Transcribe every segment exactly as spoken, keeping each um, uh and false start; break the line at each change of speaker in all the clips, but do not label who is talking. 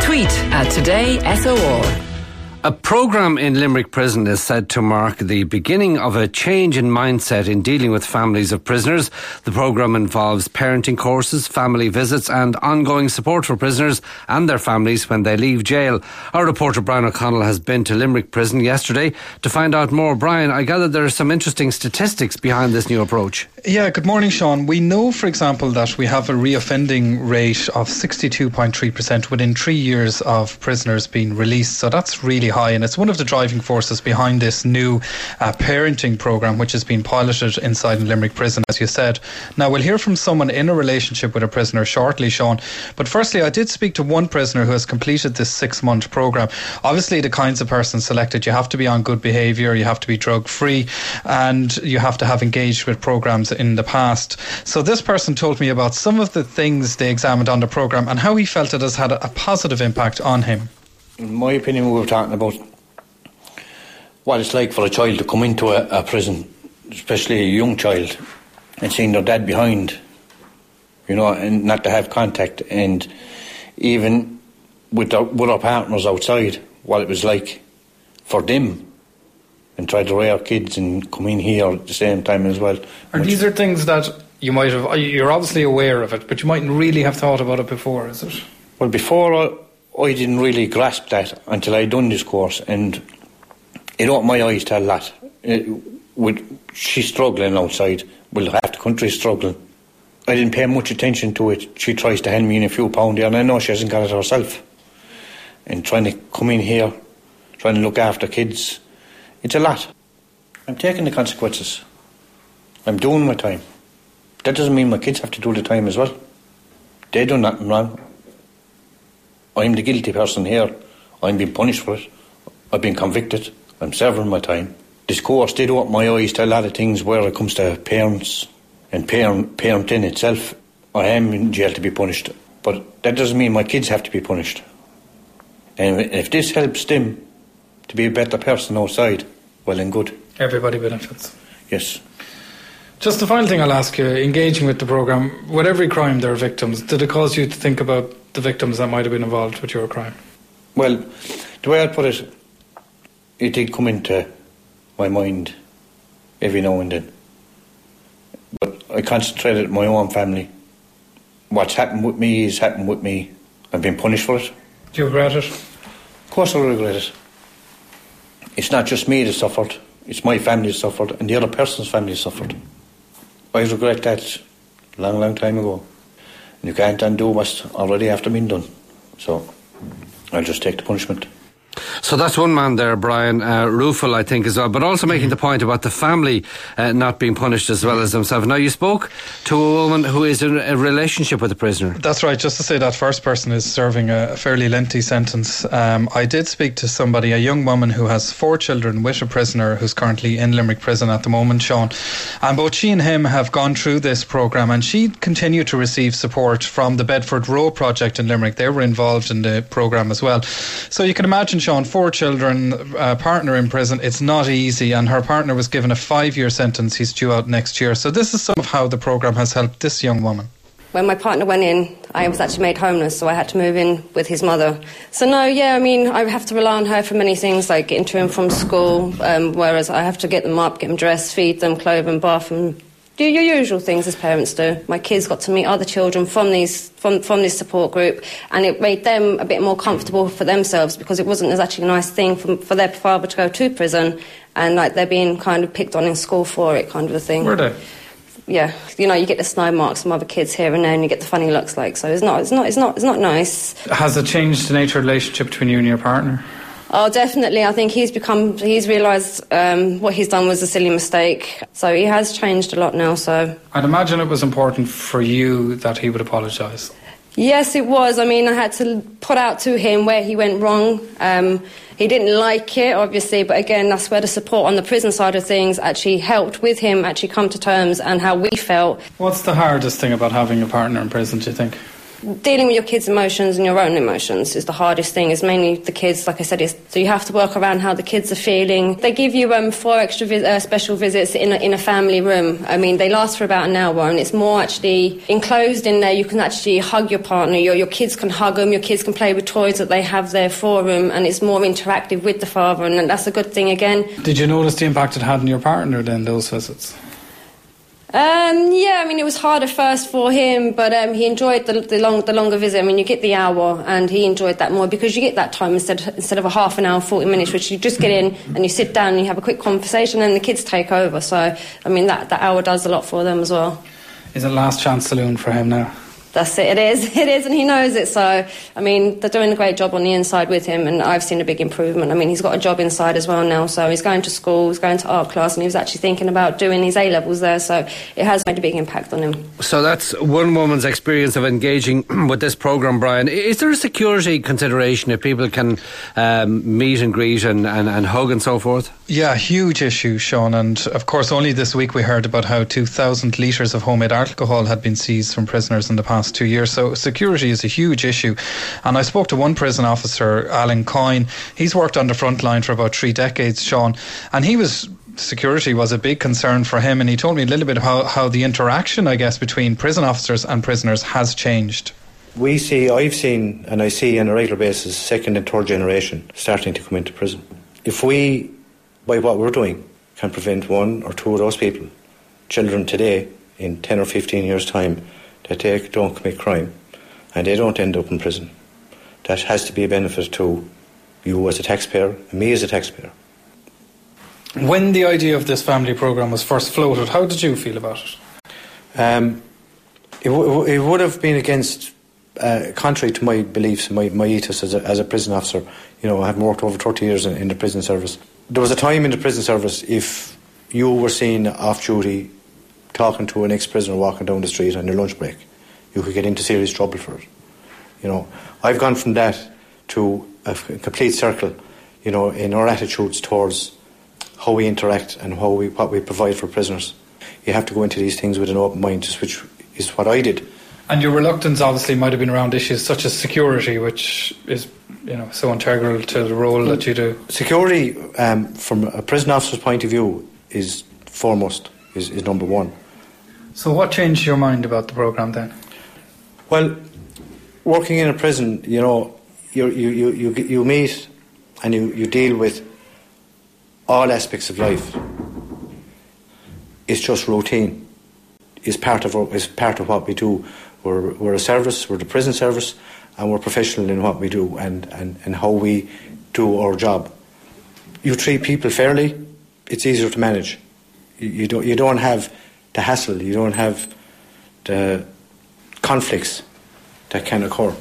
Tweet at Today S O R.
A programme in Limerick Prison is said to mark the beginning of a change in mindset in dealing with families of prisoners. The programme involves parenting courses, family visits and ongoing support for prisoners and their families when they leave jail. Our reporter Brian O'Connell has been to Limerick Prison yesterday to find out more. Brian, I gather there are some interesting statistics behind this new approach.
Yeah, good morning, Sean. We know, for example, that we have a reoffending rate of sixty-two point three percent within three years of prisoners being released. So that's really high, and it's one of the driving forces behind this new uh, parenting programme which has been piloted inside Limerick Prison, as you said. Now, we'll hear from someone in a relationship with a prisoner shortly, Sean. But firstly, I did speak to one prisoner who has completed this six-month programme. Obviously, the kinds of person selected, you have to be on good behaviour, you have to be drug-free, and you have to have engaged with programmes in the past. So this person told me about some of the things they examined on the programme and how he felt it has had a, a positive impact on him.
In my opinion, we were talking about what it's like for a child to come into a, a prison, especially a young child, and seeing their dad behind, you know, and not to have contact, and even with our, with our partners outside, what it was like for them, and try to raise our kids and come in here at the same time as well.
And these are things that you might have, you're obviously aware of it, but you mightn't really have thought about it before, is it?
Well, before I, I didn't really grasp that until I'd done this course, and it opened my eyes to a lot. It, with she's struggling outside, well, half the country's struggling. I didn't pay much attention to it. She tries to hand me in a few pounds here, and I know she hasn't got it herself. And trying to come in here, trying to look after kids, it's a lot. I'm taking the consequences. I'm doing my time. That doesn't mean my kids have to do the time as well. They done nothing wrong. I'm the guilty person here. I'm being punished for it. I've been convicted. I'm serving my time. This course did open my eyes to a lot of things where it comes to parents and parent, parenting itself. I am in jail to be punished, but that doesn't mean my kids have to be punished. And if this helps them to be a better person outside, well and good.
Everybody benefits.
Yes.
Just the final thing I'll ask you, engaging with the programme, with every crime there are victims. Did it cause you to think about the victims that might have been involved with your crime?
Well, the way I'd put it, it did come into my mind every now and then. But I concentrated on my own family. What's happened with me is happened with me. I've been punished for it.
Do you regret it?
Of course I regret it. It's not just me that suffered, it's my family that suffered, and the other person's family suffered. I regret that a long, long time ago. And you can't undo what's already after been done. So I'll just take the punishment.
So that's one man there, Brian uh, Ruffel, I think, as well, but also making the point about the family uh, not being punished as well as themselves. Now, you spoke to a woman who is in a relationship with a prisoner.
That's right. Just to say, that first person is serving a fairly lengthy sentence. Um, I did speak to somebody, a young woman who has four children with a prisoner who's currently in Limerick Prison at the moment, Sean. And both she and him have gone through this programme, and she continued to receive support from the Bedford Row Project in Limerick. They were involved in the programme as well. So you can imagine, Sean, four children, a partner in prison, it's not easy, and her partner was given a five-year sentence. He's due out next year. So this is some of how the programme has helped this young woman.
When my partner went in, I was actually made homeless, so I had to move in with his mother. So no, yeah, I mean, I have to rely on her for many things, like getting to and from school, um, whereas I have to get them up, get them dressed, feed them, clothe them, bath them, do your usual things as parents do. My kids got to meet other children from these from, from this support group, and it made them a bit more comfortable for themselves, because it wasn't as actually a nice thing for, for their father to go to prison, and like they're being kind of picked on in school for it, kind of a thing.
Were they?
Yeah, you know, you get the snow marks from other kids here and there, and you get the funny looks, like, so it's not, it's not, it's not, it's not nice.
Has it changed the nature of the relationship between you and your partner?
Oh, definitely. I think he's become, he's realised um, what he's done was a silly mistake. So he has changed a lot now, so...
I'd imagine it was important for you that he would apologise.
Yes, it was. I mean, I had to put out to him where he went wrong. Um, he didn't like it, obviously, but again, that's where the support on the prison side of things actually helped with him actually come to terms and how we felt.
What's the hardest thing about having a partner in prison, do you think?
dealing with your kids' emotions and your own emotions is the hardest thing. It's mainly the kids, like I said, it's, so you have to work around how the kids are feeling. They give you um, four extra vis- uh, special visits in a, in a family room. I mean, they last for about an hour, and it's more actually enclosed in there. You can actually hug your partner. Your, your kids can hug them. Your kids can play with toys that they have there for them, and it's more interactive with the father, and that's a good thing again.
Did you notice the impact it had on your partner then, those visits?
Um, yeah, I mean, it was hard at first for him, but um, he enjoyed the, the, long, the longer visit. I mean, you get the hour, and he enjoyed that more because you get that time instead instead of a half an hour, forty minutes, which you just get in and you sit down and you have a quick conversation, and the kids take over. So, I mean, that, that hour does a lot for them as well.
Is it last chance saloon for him now?
That's it, it is, it is, and he knows it. So, I mean, they're doing a great job on the inside with him, and I've seen a big improvement. I mean, he's got a job inside as well now, so he's going to school, he's going to art class, and he was actually thinking about doing his A-levels there, so it has made a big impact on him.
So that's one woman's experience of engaging with this programme, Brian. Is there a security consideration if people can um, meet and greet and, and, and hug and so forth?
Yeah, huge issue, Sean, and of course only this week we heard about how two thousand litres of homemade alcohol had been seized from prisoners in the past two years, so security is a huge issue. And I spoke to one prison officer, Alan Coyne. He's worked on the front line for about three decades, Sean, and he was security was a big concern for him, and he told me a little bit how, how the interaction, I guess, between prison officers and prisoners has changed.
We see, I've seen and I see on a regular basis second and third generation starting to come into prison. If we, by what we're doing, can prevent one or two of those people, children today, in ten or fifteen years' time, that they don't commit crime and they don't end up in prison, that has to be a benefit to you as a taxpayer and me as a taxpayer.
When the idea of this family programme was first floated, how did you feel about it?
Um, it, w- it would have been against, uh, contrary to my beliefs and my, my ethos as a, as a prison officer. You know, I have worked over thirty years in, in the prison service. There was a time in the prison service, if you were seen off duty talking to an ex-prisoner walking down the street on your lunch break, you could get into serious trouble for it. You know, I've gone from that to a complete circle, you know, in our attitudes towards how we interact and how we, what we provide for prisoners. You have to go into these things with an open mind, which is what I did.
And your reluctance obviously might have been around issues such as security, which is, you know, so integral to the role that you do.
Security, um, from a prison officer's point of view, is foremost, is, is number one.
So what changed your mind about the programme then?
Well, working in a prison, you know, you you you you, you meet and you, you deal with all aspects of life. It's just routine. It's part of it's part of what we do. We're we're a service. We're the prison service, and we're professional in what we do and, and, and how we do our job. You treat people fairly, it's easier to manage. You, you don't you don't have the hassle. You don't have the conflicts that can occur.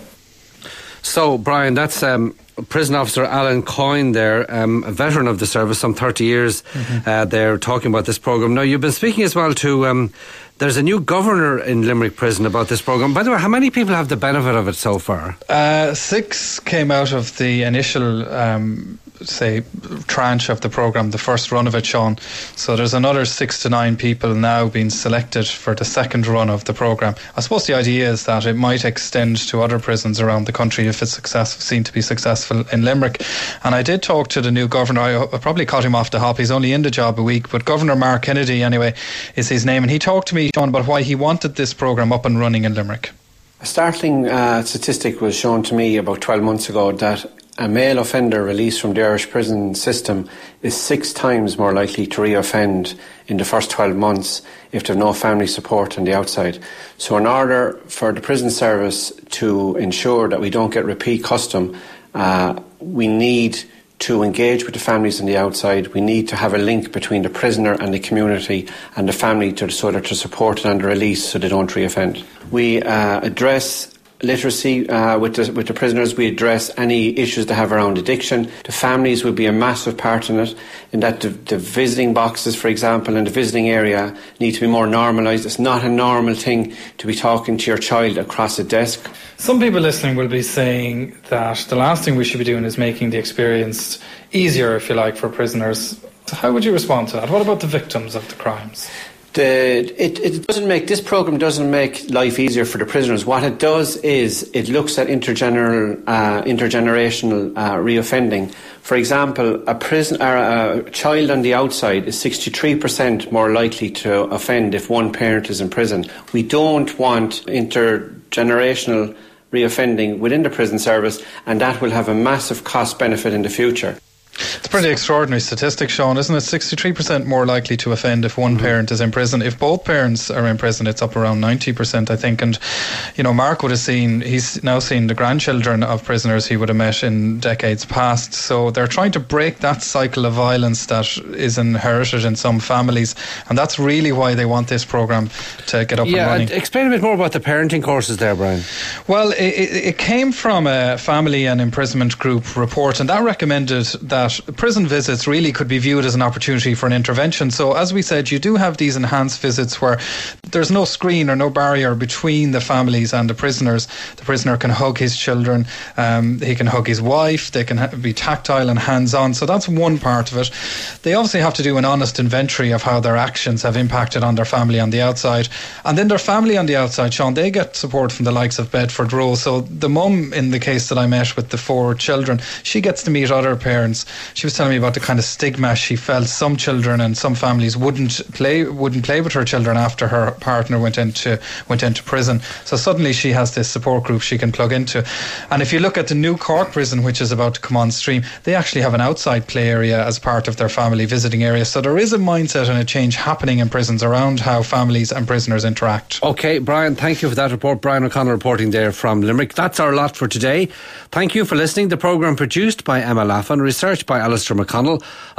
So, Brian, that's um, prison officer Alan Coyne there, um, a veteran of the service, some thirty years mm-hmm. uh, there, talking about this programme. Now, you've been speaking as well to, um, there's a new governor in Limerick Prison about this programme. By the way, how many people have the benefit of it so far? Uh,
six came out of the initial, um, say, tranche of the programme, the first run of it, Sean. So there's another six to nine people now being selected for the second run of the programme. I suppose the idea is that it might extend to other prisons around the country if it's successful, seen to be successful in Limerick. And I did talk to the new governor. I, I probably caught him off the hop. He's only in the job a week, but Governor Mark Kennedy, anyway, is his name. And he talked to me, Sean, about why he wanted this programme up and running in Limerick.
A startling uh, statistic was shown to me about twelve months ago that a male offender released from the Irish prison system is six times more likely to reoffend in the first twelve months if they have no family support on the outside. So in order for the prison service to ensure that we don't get repeat custom, uh, we need to engage with the families on the outside. We need to have a link between the prisoner and the community and the family to, so that to support it on the release so they don't reoffend. We uh, address literacy uh, with the, with the prisoners. We address any issues they have around addiction. The families will be a massive part in it, in that the, the visiting boxes, for example, and the visiting area need to be more normalised. It's not a normal thing to be talking to your child across a desk.
Some people listening will be saying that the last thing we should be doing is making the experience easier, if you like, for prisoners. How would you respond to that? What about the victims of the crimes?
The, it, it doesn't make this programme doesn't make life easier for the prisoners. What it does is it looks at intergeneral, uh, intergenerational uh, reoffending. For example, a prison or a child on the outside is sixty-three percent more likely to offend if one parent is in prison. We don't want intergenerational reoffending within the prison service, and that will have a massive cost benefit in the future.
It's a pretty extraordinary statistic, Sean, isn't it? sixty-three percent more likely to offend if one mm-hmm. parent is in prison. If both parents are in prison, it's up around ninety percent, I think. And, you know, Mark would have seen, he's now seen the grandchildren of prisoners he would have met in decades past. So they're trying to break that cycle of violence that is inherited in some families. And that's really why they want this programme to get up
yeah,
and running.
Explain a bit more about the parenting courses there, Brian.
Well, it, it came from a family and imprisonment group report, and that recommended that prison visits really could be viewed as an opportunity for an intervention. So as we said, you do have these enhanced visits where there's no screen or no barrier between the families and the prisoners. The prisoner can hug his children, um, he can hug his wife, they can ha- be tactile and hands-on. So that's one part of it. They obviously have to do an honest inventory of how their actions have impacted on their family on the outside. And then their family on the outside, Sean, they get support from the likes of Bedford Row. So the mum, in the case that I met with the four children, she gets to meet other parents. She was telling me about the kind of stigma she felt. Some children and some families wouldn't play wouldn't play with her children after her partner went into went into prison. So suddenly she has this support group she can plug into. And if you look at the new Cork prison, which is about to come on stream, they actually have an outside play area as part of their family visiting area. So there is a mindset and a change happening in prisons around how families and prisoners interact.
OK, Brian, thank you for that report. Brian O'Connell reporting there from Limerick. That's our lot for today. Thank you for listening. The programme produced by Emma Laffan, researched by Alistair McConnell.